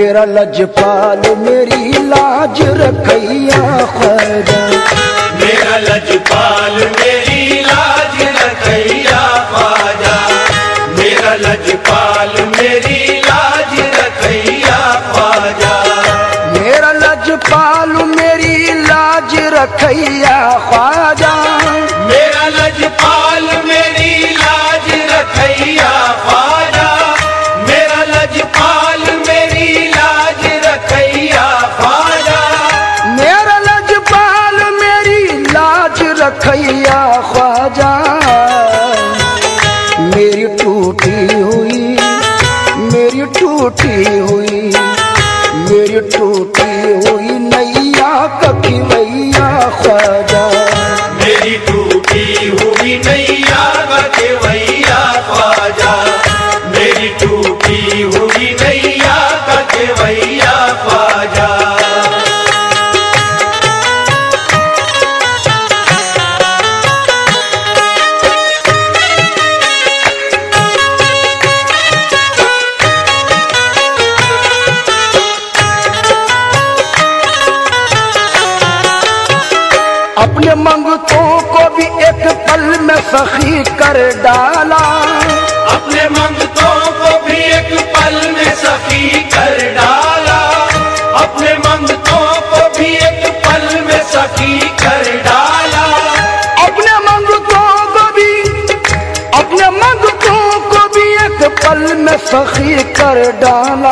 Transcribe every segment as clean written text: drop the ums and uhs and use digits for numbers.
मेरा लजपाल मेरी लाज रखैया ख्वाजा, मेरा लजपाल मेरी लाज रखैया ख्वाजा, मेरा लजपाल मेरी लाज रखैया ख्वाजा, मेरा लजपाल मेरी लाज रखैया ख्वाजा, मेरा लजपाल मेरी लाज रखैया ख्वाजा, मेरा लजपाल मेरी लाज रखैया ख्वाजा, मेरा लजपाल मेरी लाज रखैया ख्वाजा। मेरी टूटी हुई मेरी टूटी हुई मेरी टूटी हुई नैया कखिवैया ख्वाजा, मेरी टूटी हुई नैया कखिवैया ख्वाजा, मेरी टूटी हुई नैया कखिवैया ख्वाजा। अपने मंगतों को भी एक पल में सखी कर डाला, अपने मंगतों को भी एक पल में सखी कर डाला, अपने मंगतों को भी एक पल में सखी कर डाला, अपने मंगतों को भी एक पल में सखी कर डाला।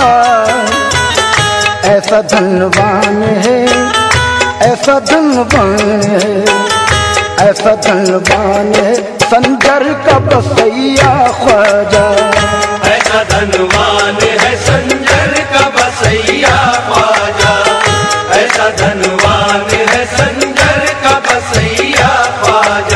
ऐसा धनवान है ऐसा धनवान है ऐसा धनवान है संजर का बसैया ख्वाजा, ऐसा धनवान है संजर का बसैया ख्वाजा, ऐसा धनवान है संजर का बसैया ख्वाजा।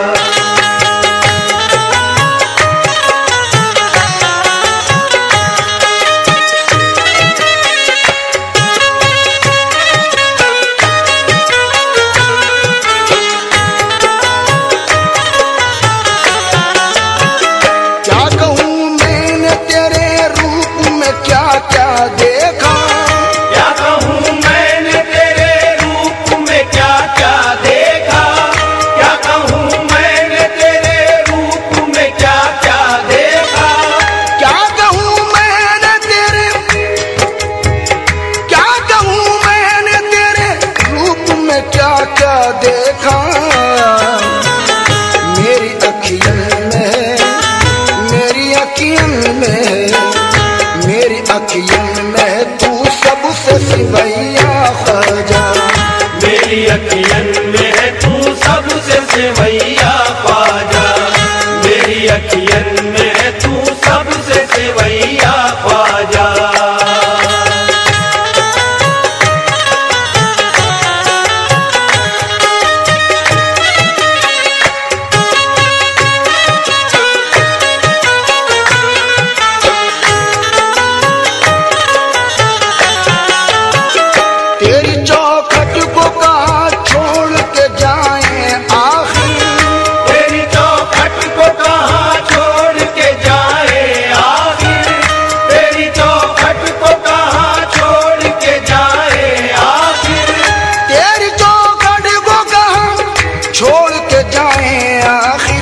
मेरी अखियन में है तू सबसे सिवैया ख्वाजा, मेरी अखियन में है तू सबसे सिवैया ख्वाजा। तेरी चौखट को कहा छोड़ के जाएं आखिर, तेरी चौखट को कहाँ छोड़ के जाए आखिर, तेरी चौखट को कहाँ छोड़ के जाए आखिर, तेरी चौखट को कहा छोड़ के जाएं आखिर।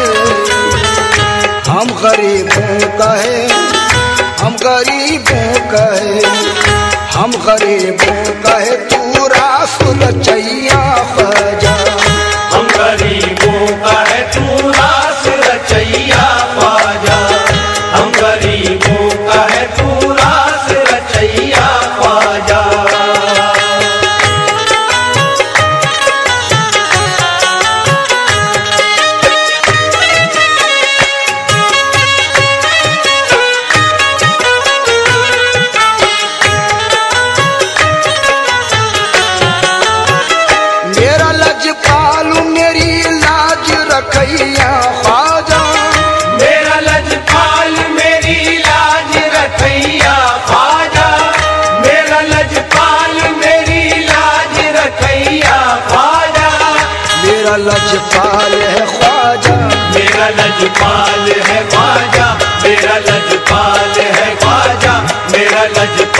हम गरीबों का है हम गरीबों का है हम गरीबों का है तू रासुल रचैया ख्वाजा, हम गरीबों का है तू रास रचैया ख्वाजा, हम गरीबों का है तू रास रचैया ख्वाजा। मेरा लजपाल मेरी लाज रखैया ख्वाजा, मेरा लजपाल मेरी लाज रखैया ख्वाजा, मेरा लजपाल मेरी लाज रखैया ख्वाजा, मेरा लजपाल है ख्वाजा, मेरा लजपाल है ख्वाजा, मेरा लजपाल है ख्वाजा, मेरा लजपाल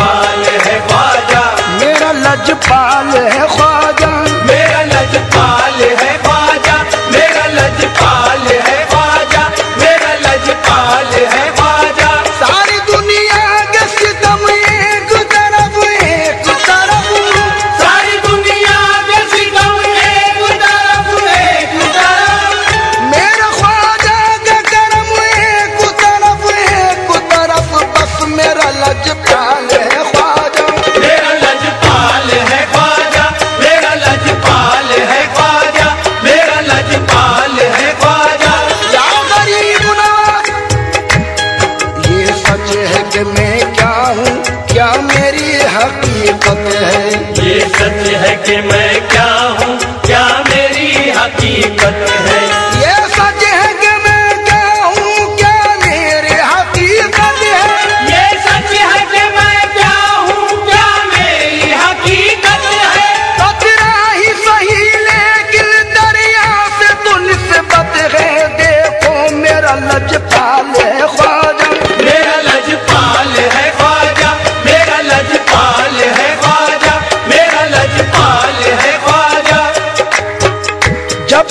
लजपाल है ख्वाजा, मेरा लजपाल है ख्वाजा, मेरा लजपाल है ख्वाजा, मेरा लजपाल है ख्वाजा। सारी दुनिया के सितम एक तरफ, एक तरफ, सारी दुनिया के सितम एक तरफ, एक तरफ, मेरे ख्वाजा के करम एक तरफ, एक तरफ, बस मेरा लजपाल है ख्वाजा, मेरा लजपाल है ख्वाजा, मेरा लजपाल है ख्वाजा, मेरा लजपाल है ख्वाजा। या गरीब नवाज, ये सच है कि मैं क्या हूँ, क्या मेरी हकीकत है, ये सच है कि मैं क्या हूँ, क्या मेरी हकीकत है। ये सच है कि मैं क्या हूँ, क्या मेरी हकीकत है, ये सच है कि मैं क्या हूँ, क्या मेरी हकीकत है। कतरा ही सही लेकिन दरिया से तो निस्बत है, देखो मेरा लजपाल है ख्वाजा, मेरा लजपाल है ख्वाजा, मेरा लजपाल है ख्वाजा, मेरा लजपाल है ख्वाजा। जब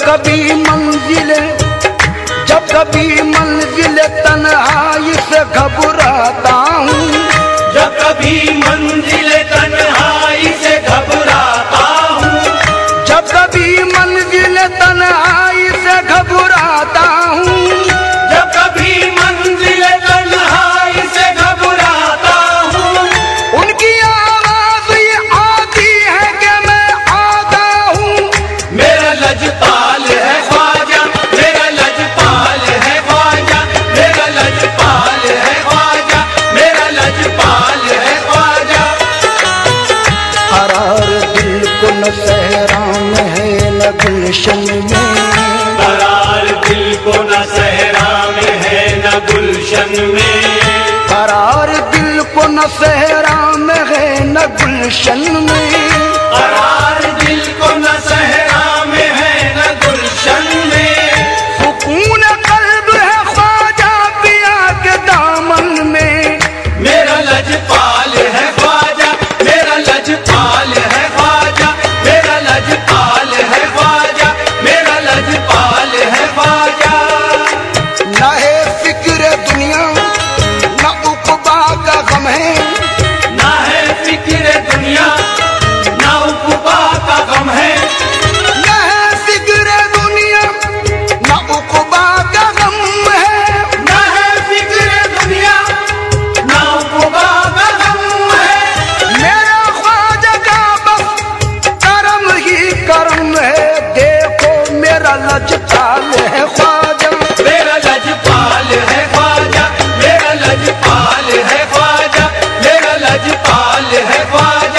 कभी मंजिल तन्हाई से घबराता हूँ, जब कभी मंजिल तन्हाई से घबराता हूँ, जब कभी मंजिल तन्हाई से घबराता हूँ, जब कभी मंजिल तन्हाई से घबराता हूँ, उनकी आवाज ये आती है कि मैं आता हूँ, मेरा लजपाल है ख्वाजा, मेरा लजपाल है ख्वाजा, मेरा लजपाल है ख्वाजा, मेरा लजपाल है ख्वाजा। करार दिल को न सहरा में है न गुलशन में, करार दिल को न सहरा में है न गुलशन में, करार दिल को न सहरा में है न गुलशन में, करार दिल को न सहरा में है न गुलशन में। सुकून कल्ब है ख्वाजा पिया के दामन में, मेरा लजपाल है ख्वाजा, मेरा लजपाल है ख्वाजा, मेरा लजपाल है ख्वाजा, मेरा लजपाल है ख्वाजा। न है फिक्र दुनिया न उकबा का गम है, ना है फिक्र दुनिया, ना उक़बा का गम है, न है फिक्र दुनिया न उकबा का गम है, ना है फिक्र दुनिया, ना उक़बा का गम है। मेरा ख्वाजा का बस करम ही करम है, देखो मेरा लजपाल है ख्वाजा, मेरा लजपाल है ख्वाजा, मेरा लजपाल है ख्वाजा, मेरा लजपाल है ख्वाजा।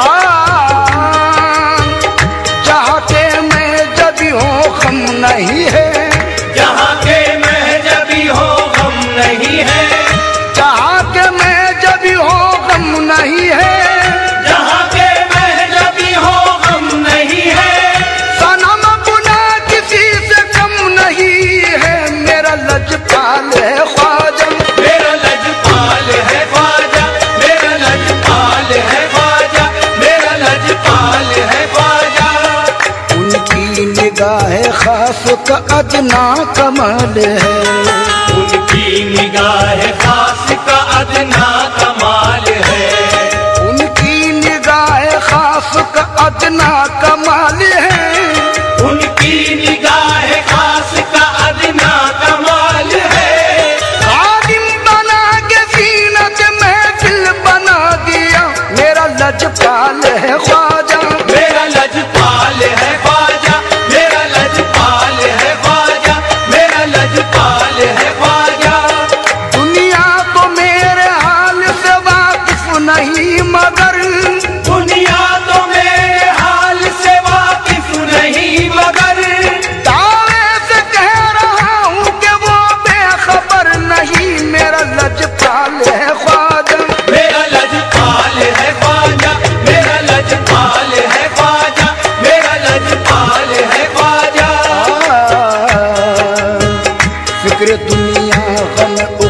जहाँ के मैं जब हो गम नहीं है, जहाँ के महजबी हो गम नहीं है, जहाँ के मैं जब हो गम नहीं है, जहाँ के महजबी हो गम नहीं है, सनम गुना किसी से कम नहीं है, मेरा लजपाल है ख्वाजा, मेरा लजपाल है ख्वाजा, मेरा लजपाल है ख्वाजा, मेरा लजपाल है ख्वाजा। उनकी निगाह खास का अदना कमाल है, उनकी निगाह खास का अदना कमाल है, उनकी निगाह खास का अदना कमाल है, उनकी निगाह खास का अदना कमाल है। खादिम बना के जीनत महफिल बना दिया, मेरा लजपाल है ख्वाजा, मेरा लजपाल है ख्वाजा, मेरा लजपाल है ख्वाजा, मेरा लजपाल है ख्वाजा। दुनिया तो मेरे हाल से वाकिफ नहीं मगर, दुनिया तो मेरे हाल से वाकिफ नहीं मगर, दावे से कह रहा हूँ कि वो बेखबर नहीं, मेरा लजपाल है ख्वाजा, मेरा लजपाल है ख्वाजा, मेरा लजपाल है ख्वाजा, मेरा लजपाल है ख्वाजा। फिक्र दुनिया गम उक़बा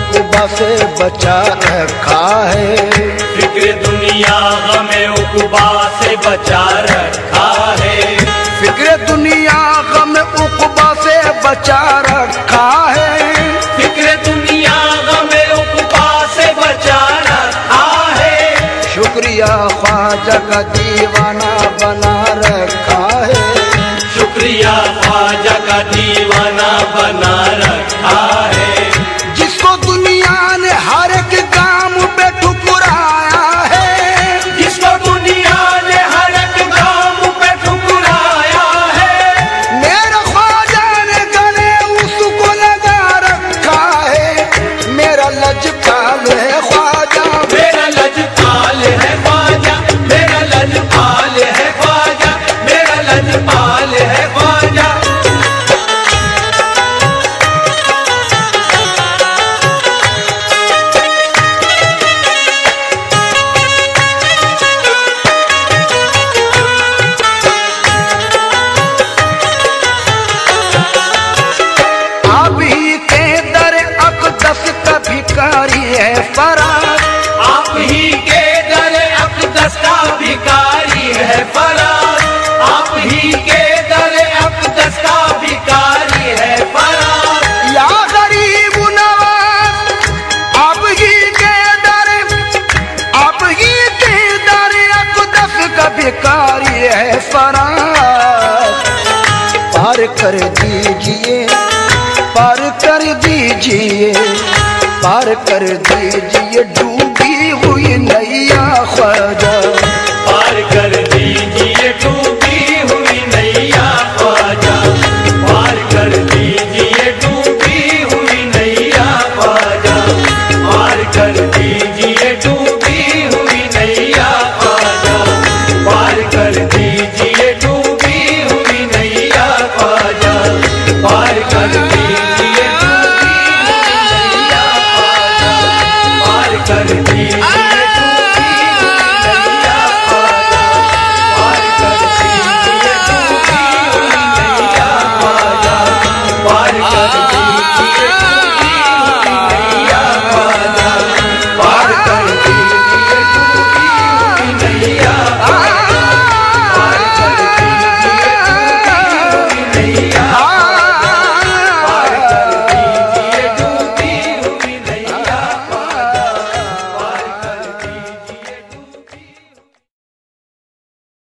से बचा रखा है। फिक्र दुनिया गमे उक़बा से बचा रखा है। फिक्र दुनिया गम उक़बा से बचा रखा है। फिक्र दुनिया गमे उक़बा से बचा रखा है। शुक्रिया ख्वाजा का दीवाना बना रखा है। शुक्रिया ख्वाजा का दीवाना बना रखा है। जिसको दुनिया ने हर एक काम पे ठुकराया है। जिसको दुनिया ने हर एक काम पे ठुकराया है। मेरा ख्वाजा ने गले उसको लगा रखा है। मेरा लजपाल है ख्वाजा। मेरा लजपाल है ख्वाजा। मेरा लजपाल है ख्वाजा। मेरा लजपाल है ख्वाजा। आप ही के दर अक़दस का भिखारी है फराज। आप ही के दर अक़दस का भिखारी है फराज। आप ही के दर अक़दस का भिखारी है फराज। या गरीब नवाज आप ही के दर अक़दस का भिखारी है फराज। पार कर दीजिए, पार कर दीजिए, पार कर दीजिए डूब